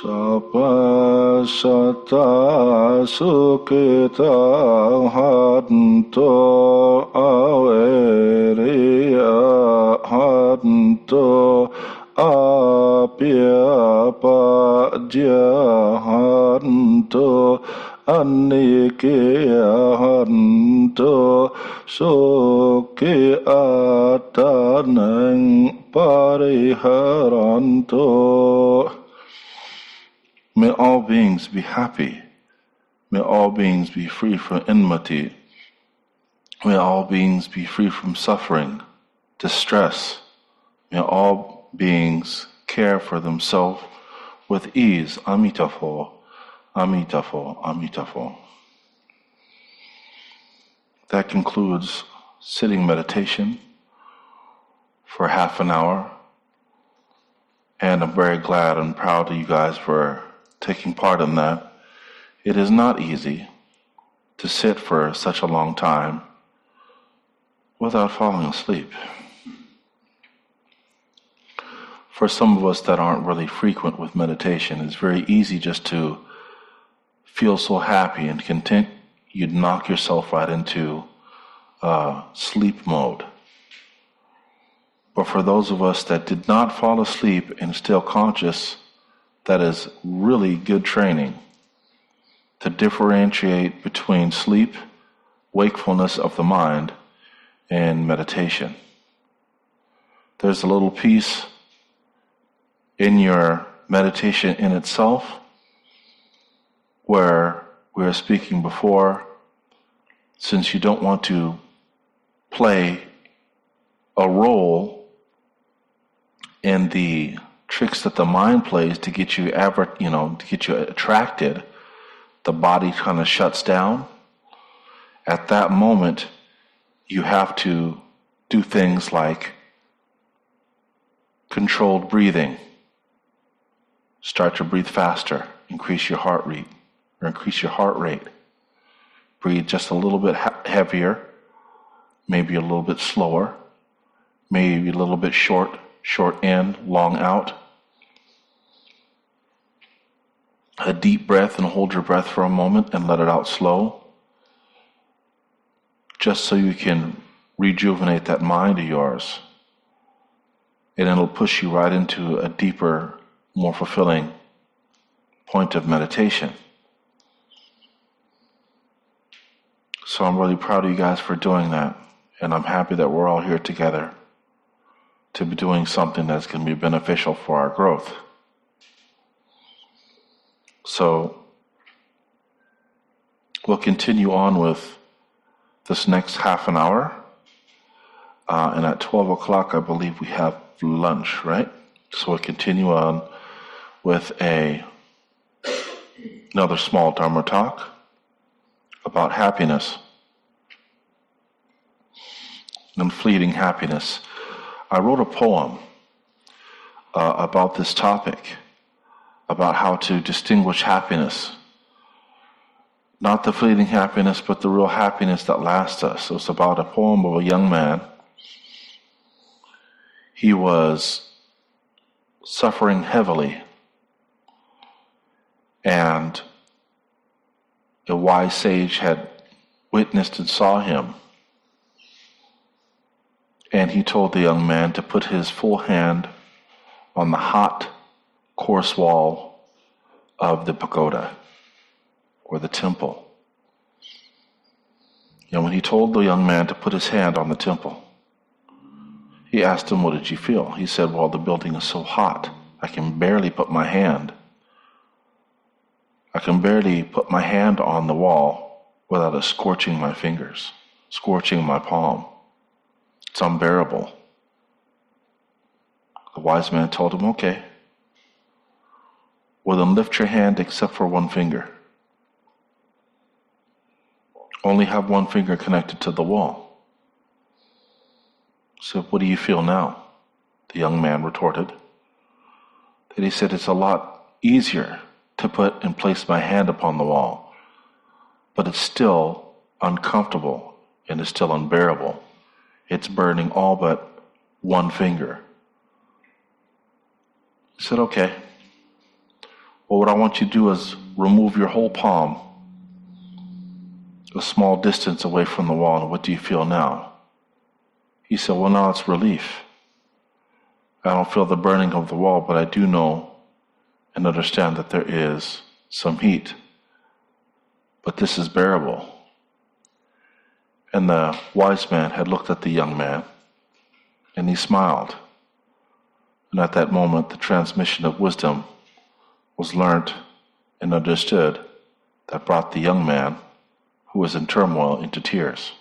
Sapasata sukita hanto averia hanto apyapadya hanto anikya hanto suki atanang pariharanto. May all beings be happy. May all beings be free from enmity. May all beings be free from suffering, distress. May all beings care for themselves with ease. Amitabha, Amitabha, Amitabha. That concludes sitting meditation for half an hour. And I'm very glad and proud of you guys for taking part in that. It is not easy to sit for such a long time without falling asleep. For some of us that aren't really frequent with meditation, it's very easy just to feel so happy and content you'd knock yourself right into sleep mode. But for those of us that did not fall asleep and still conscious, that is really good training to differentiate between sleep, wakefulness of the mind, and meditation. There's a little piece in your meditation in itself where we were speaking before, since you don't want to play a role in the tricks that the mind plays to get you attracted, the body kind of shuts down. At that moment, you have to do things like controlled breathing. Start to breathe faster, increase your heart rate, or increase your heart rate. Breathe just a little bit heavier, maybe a little bit slower, maybe a little bit short in, long out. A deep breath and hold your breath for a moment and let it out slow, just so you can rejuvenate that mind of yours. And it'll push you right into a deeper, more fulfilling point of meditation. So I'm really proud of you guys for doing that. And I'm happy that we're all here together to be doing something that's going to be beneficial for our growth. So we'll continue on with this next half an hour. And at 12 o'clock, I believe we have lunch, right? So we'll continue on with another small Dharma talk about happiness and fleeting happiness. I wrote a poem about this topic, about how to distinguish happiness. Not the fleeting happiness, but the real happiness that lasts us. So it's about a poem of a young man. He was suffering heavily, and a wise sage had witnessed and saw him. And he told the young man to put his full hand on the hot, coarse wall of the pagoda, or the temple. And when he told the young man to put his hand on the temple, he asked him, "What did you feel?" He said, "Well, the building is so hot, I can barely put my hand on the wall without it scorching my fingers, scorching my palm. It's unbearable." The wise man told him, "Okay, well then lift your hand except for one finger. Only have one finger connected to the wall." So, "What do you feel now?" The young man retorted. Then he said, "It's a lot easier to put and place my hand upon the wall, but it's still uncomfortable and it's still unbearable. It's burning all but one finger." He said, "Okay, Well, what I want you to do is remove your whole palm a small distance away from the wall, and what do you feel now? He said, well, now it's relief. I don't feel the burning of the wall, but I do know and understand that there is some heat. But this is bearable. And the wise man had looked at the young man, and he smiled. And at that moment, the transmission of wisdom was learnt and understood that brought the young man, who was in turmoil, into tears.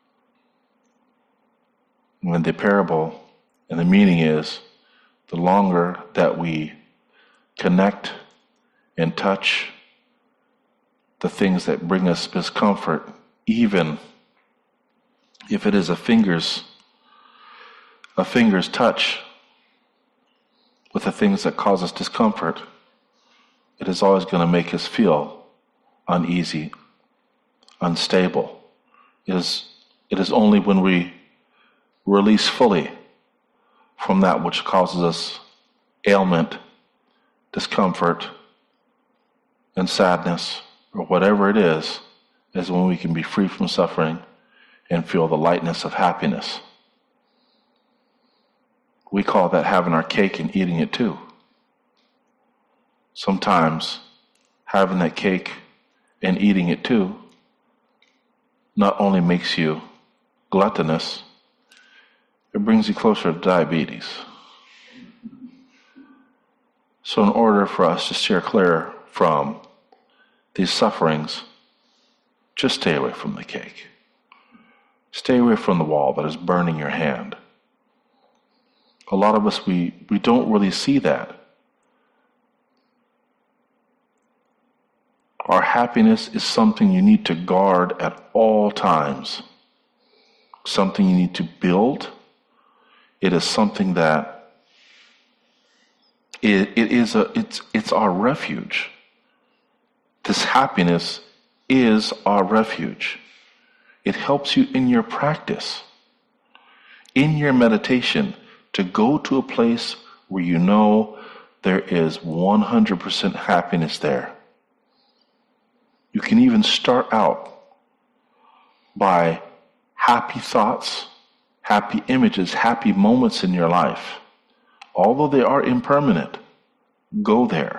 And the parable and the meaning is, the longer that we connect and touch the things that bring us discomfort, even if it is a finger's touch with the things that cause us discomfort, it is always going to make us feel uneasy, unstable. It is only when we release fully from that which causes us ailment, discomfort, and sadness, or whatever it is when we can be free from suffering and feel the lightness of happiness. We call that having our cake and eating it too. Sometimes having that cake and eating it too not only makes you gluttonous, it brings you closer to diabetes. So in order for us to steer clear from these sufferings, just stay away from the cake. Stay away from the wall that is burning your hand. A lot of us, we don't really see that. Our happiness is something you need to guard at all times. Something you need to build. It is something that it's our refuge. This happiness is our refuge. It helps you in your practice, in your meditation, to go to a place where you know there is 100% happiness there. You can even start out by happy thoughts, happy images, happy moments in your life. Although they are impermanent, go there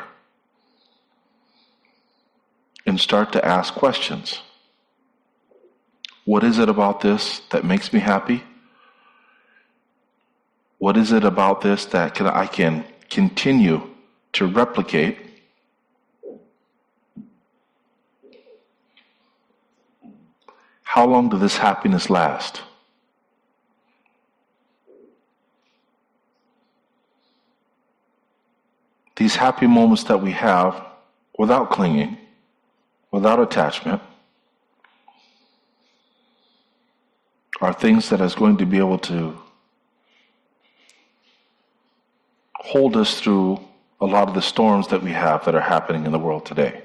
and start to ask questions. What is it about this that makes me happy? What is it about this that I can continue to replicate? How long does this happiness last? These happy moments that we have without clinging, without attachment, are things that is going to be able to hold us through a lot of the storms that we have that are happening in the world today.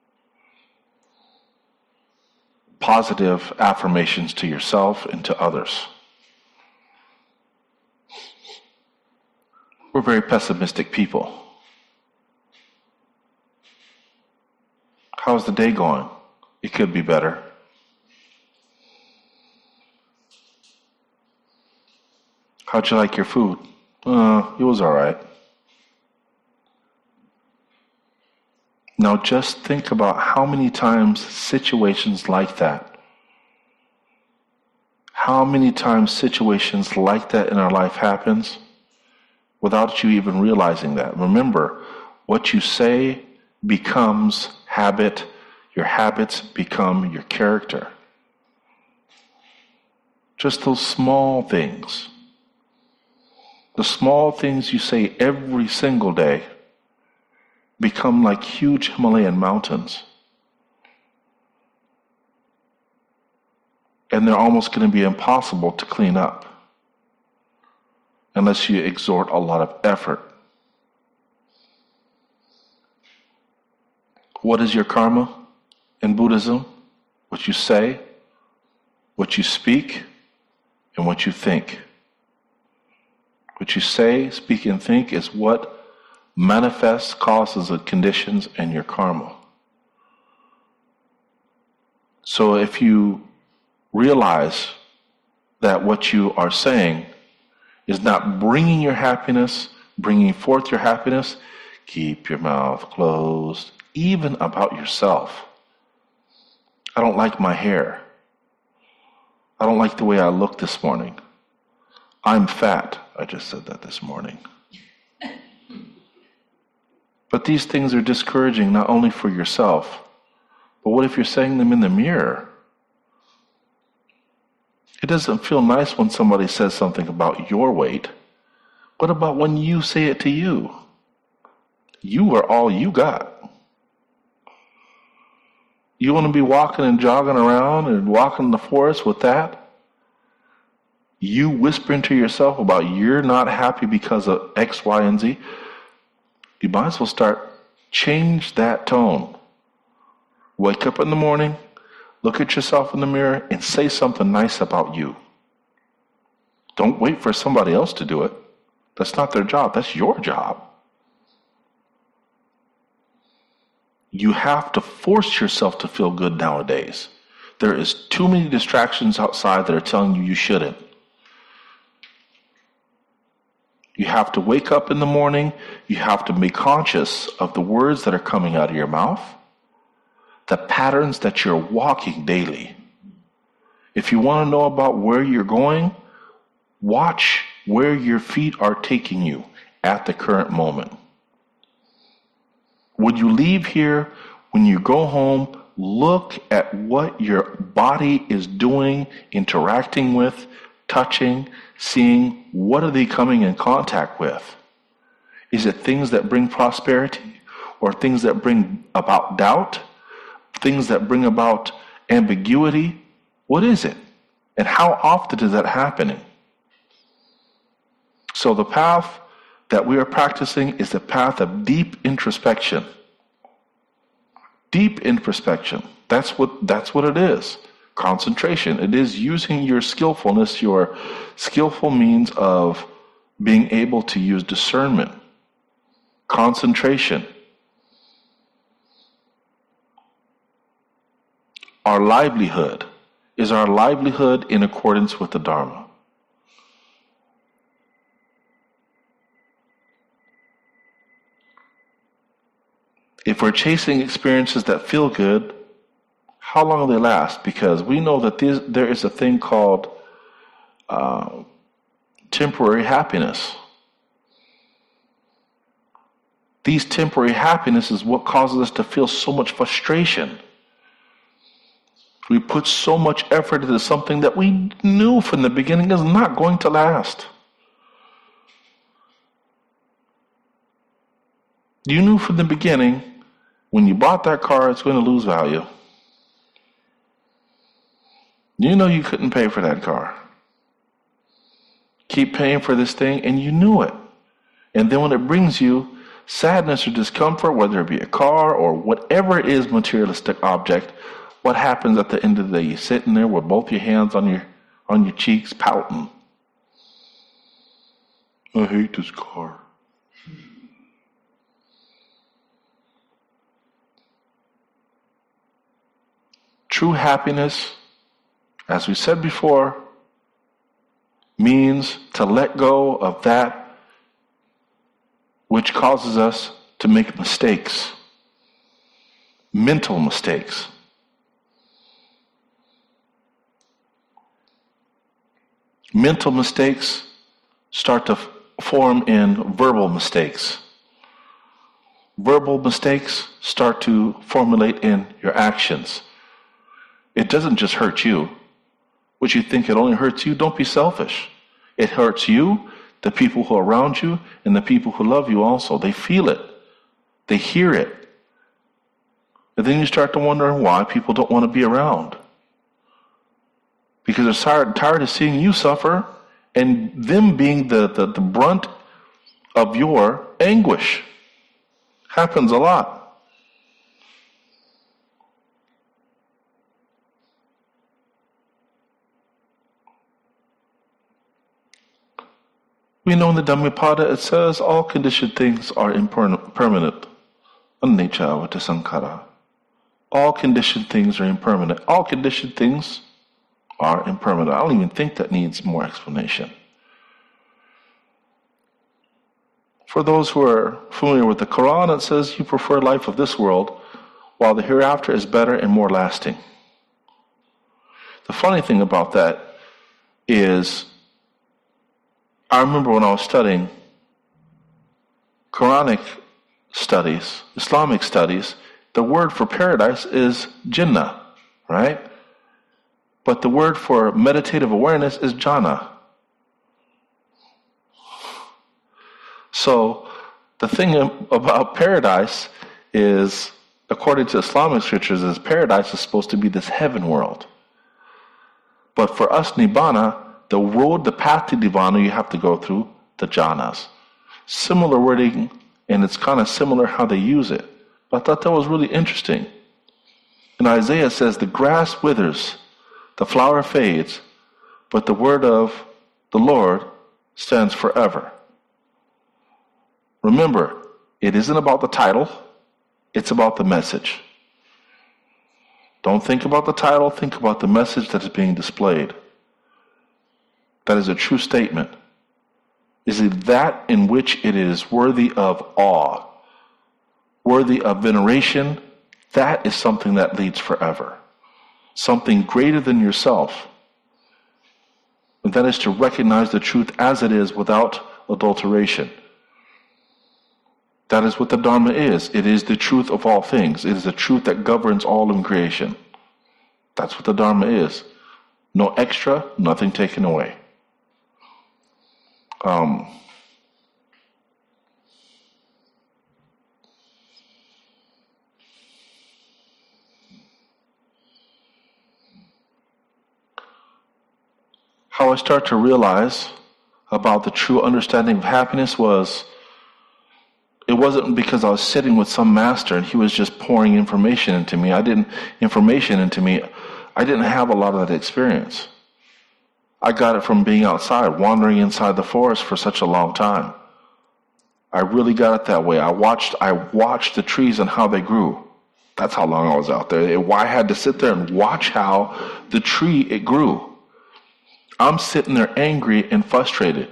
Positive affirmations to yourself and to others. We're very pessimistic people. How's the day going? It could be better. How'd you like your food? It was all right. Now just think about how many times situations like that, how many times situations like that in our life happens without you even realizing that. Remember, what you say becomes habit. Your habits become your character. Just those small things. The small things you say every single day become like huge Himalayan mountains. And they're almost going to be impossible to clean up unless you exert a lot of effort. What is your karma in Buddhism? What you say, what you speak, and what you think. What you say, speak, and think is what manifests causes and conditions and your karma. So if you realize that what you are saying is not bringing your happiness, bringing forth your happiness, keep your mouth closed, even about yourself. I don't like my hair. I don't like the way I look this morning. I'm fat. I just said that this morning. But these things are discouraging not only for yourself, but what if you're saying them in the mirror? It doesn't feel nice when somebody says something about your weight. What about when you say it to you? You are all you got. You want to be walking and jogging around and walking in the forest with that? You whispering to yourself about you're not happy because of X, Y, and Z? You might as well change that tone. Wake up in the morning, look at yourself in the mirror, and say something nice about you. Don't wait for somebody else to do it. That's not their job. That's your job. You have to force yourself to feel good nowadays. There is too many distractions outside that are telling you shouldn't. You have to wake up in the morning. You have to be conscious of the words that are coming out of your mouth, the patterns that you're walking daily. If you want to know about where you're going, watch where your feet are taking you at the current moment. When you leave here, when you go home, look at what your body is doing, interacting with, touching, seeing. What are they coming in contact with? Is it things that bring prosperity or things that bring about doubt? Things that bring about ambiguity? What is it? And how often is that happening? So the path that we are practicing is the path of deep introspection. Deep introspection. That's what it is. Concentration. It is using your skillfulness, your skillful means of being able to use discernment. Concentration. Our livelihood. Is our livelihood in accordance with the Dharma? If we're chasing experiences that feel good, how long will they last? Because we know that there is a thing called temporary happiness. These temporary happiness is what causes us to feel so much frustration. We put so much effort into something that we knew from the beginning is not going to last. You knew from the beginning when you bought that car it's going to lose value. You know you couldn't pay for that car. Keep paying for this thing, and you knew it. And then when it brings you sadness or discomfort, whether it be a car or whatever it is, materialistic object, what happens at the end of the day? You're sitting there with both your hands on your cheeks, pouting. I hate this car. True happiness, as we said before, means to let go of that which causes us to make mistakes, mental mistakes. Mental mistakes start to form in verbal mistakes. Verbal mistakes start to formulate in your actions. It doesn't just hurt you. What you think it only hurts you, don't be selfish. It hurts you, the people who are around you, and the people who love you also. They feel it. They hear it. And then you start to wonder why people don't want to be around. Because they're tired of seeing you suffer and them being the brunt of your anguish. Happens a lot. We know in the Dhammapada it says all conditioned things are impermanent. Anicca vata sankhara. All conditioned things are impermanent. All conditioned things are impermanent. I don't even think that needs more explanation. For those who are familiar with the Quran, it says you prefer life of this world, while the hereafter is better and more lasting. The funny thing about that is, I remember when I was studying Quranic studies, Islamic studies, the word for paradise is Jinnah, right? But the word for meditative awareness is Jannah. So the thing about paradise is, according to Islamic scriptures, is paradise is supposed to be this heaven world. But for us, Nibbana, the road, the path to Nirvana, you have to go through the jhanas. Similar wording, and it's kind of similar how they use it. But I thought that was really interesting. And Isaiah says, the grass withers, the flower fades, but the word of the Lord stands forever. Remember, it isn't about the title, it's about the message. Don't think about the title, think about the message that is being displayed. That is a true statement. Is it that in which it is worthy of awe, worthy of veneration? That is something that leads forever. Something greater than yourself. And that is to recognize the truth as it is without adulteration. That is what the Dharma is. It is the truth of all things. It is the truth that governs all in creation. That's what the Dharma is. No extra, nothing taken away. How I start to realize about the true understanding of happiness was, it wasn't because I was sitting with some master and he was just pouring information into me. I didn't have a lot of that experience. I got it from being outside, wandering inside the forest for such a long time. I really got it that way. I watched the trees and how they grew. That's how long I was out there. I had to sit there and watch how the tree, it grew. I'm sitting there angry and frustrated.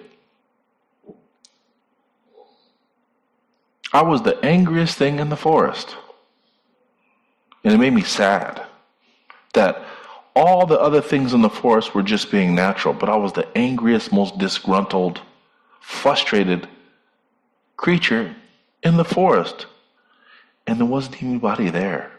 I was the angriest thing in the forest. And it made me sad that all the other things in the forest were just being natural, but I was the angriest, most disgruntled, frustrated creature in the forest. And there wasn't anybody there.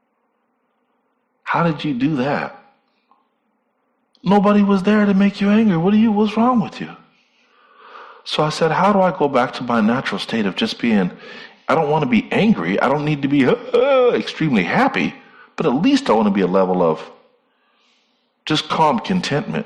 How did you do that? Nobody was there to make you angry. What's wrong with you? So I said, how do I go back to my natural state of just being, I don't want to be angry. I don't need to be extremely happy, but at least I want to be a level of just calm contentment.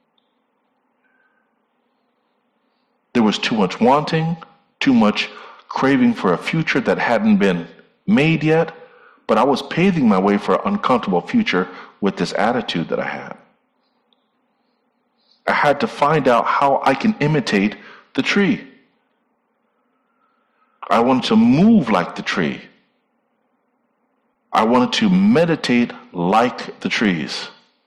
There was too much wanting, too much craving for a future that hadn't been made yet, but I was paving my way for an uncomfortable future with this attitude that I had. I had to find out how I can imitate the tree. I wanted to move like the tree. I wanted to meditate like the trees.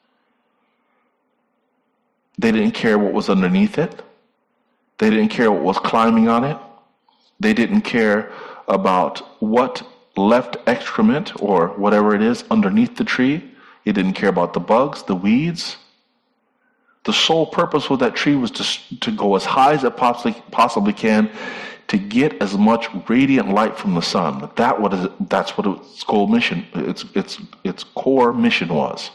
They didn't care what was underneath it. They didn't care what was climbing on it. They didn't care about what left excrement or whatever it is underneath the tree. It didn't care about the bugs, the weeds. The sole purpose of that tree was to go as high as it possibly can to get as much radiant light from the sun. That's what its core mission, its core mission was.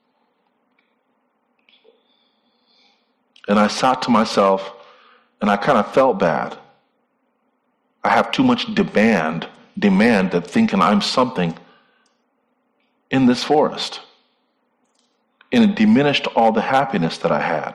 And I sat to myself and I kind of felt bad. I have too much demand that thinking I'm something in this forest. And it diminished all the happiness that I had.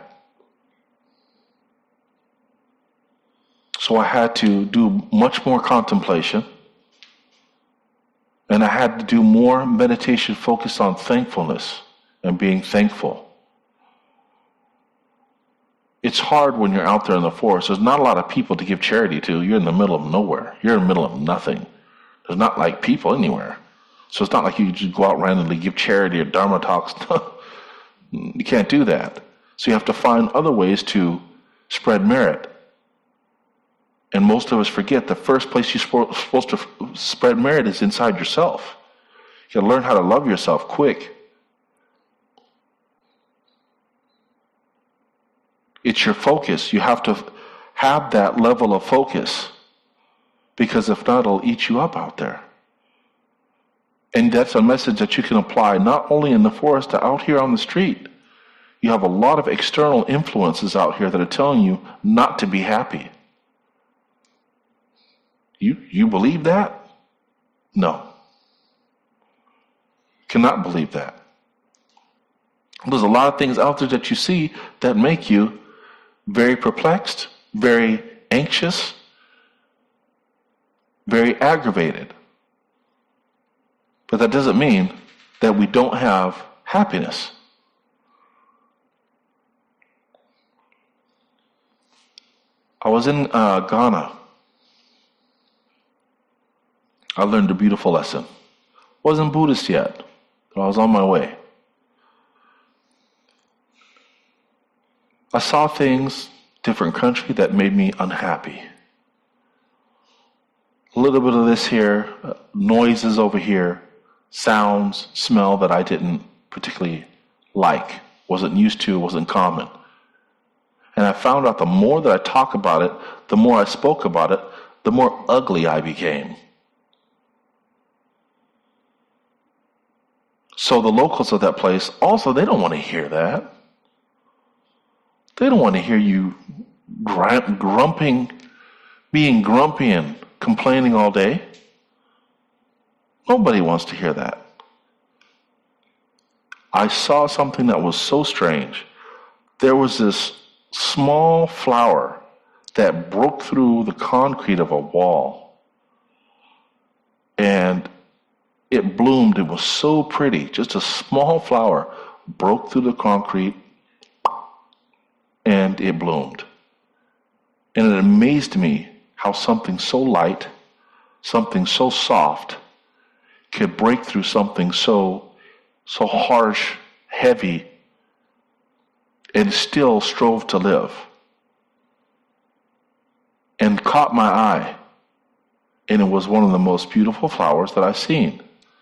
So I had to do much more contemplation. And I had to do more meditation focused on thankfulness and being thankful. It's hard when you're out there in the forest. There's not a lot of people to give charity to. You're in the middle of nowhere. You're in the middle of nothing. There's not like people anywhere. So it's not like you just go out randomly, give charity or Dharma talks. You can't do that. So you have to find other ways to spread merit. And most of us forget the first place you're supposed to spread merit is inside yourself. You gotta learn how to love yourself quick. It's your focus. You have to have that level of focus. Because if not, it'll eat you up out there. And that's a message that you can apply not only in the forest, but out here on the street. You have a lot of external influences out here that are telling you not to be happy. You believe that? No. Cannot believe that. There's a lot of things out there that you see that make you very perplexed, very anxious, very aggravated. But that doesn't mean that we don't have happiness. I was in Ghana. I learned a beautiful lesson. Wasn't Buddhist yet, but I was on my way. I saw things, different country, that made me unhappy. A little bit of this here, noises over here, sounds, smell that I didn't particularly like, wasn't used to, wasn't common. And I found out the more that I talk about it, the more I spoke about it, the more ugly I became. So the locals of that place, also, they don't want to hear that. They don't want to hear you being grumpy and complaining all day. Nobody wants to hear that. I saw something that was so strange. There was this small flower that broke through the concrete of a wall. And it bloomed. It was so pretty. Just a small flower broke through the concrete and it bloomed. And it amazed me how something so light, something so soft, could break through something so harsh, heavy, and still strove to live. And caught my eye. And it was one of the most beautiful flowers that I've seen.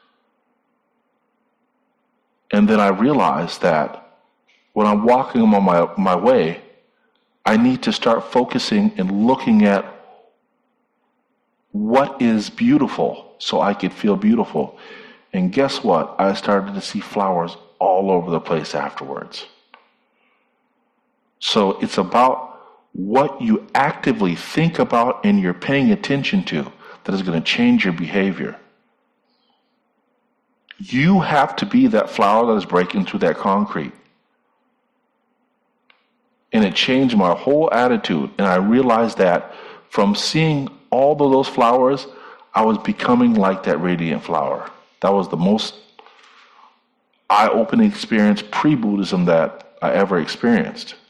And then I realized that when I'm walking on my way, I need to start focusing and looking at what is beautiful so I could feel beautiful. And guess what? I started to see flowers all over the place afterwards. So it's about what you actively think about and you're paying attention to that is going to change your behavior. You have to be that flower that is breaking through that concrete. And it changed my whole attitude. And I realized that from seeing all of those flowers, I was becoming like that radiant flower. That was the most eye-opening experience pre-Buddhism that I ever experienced.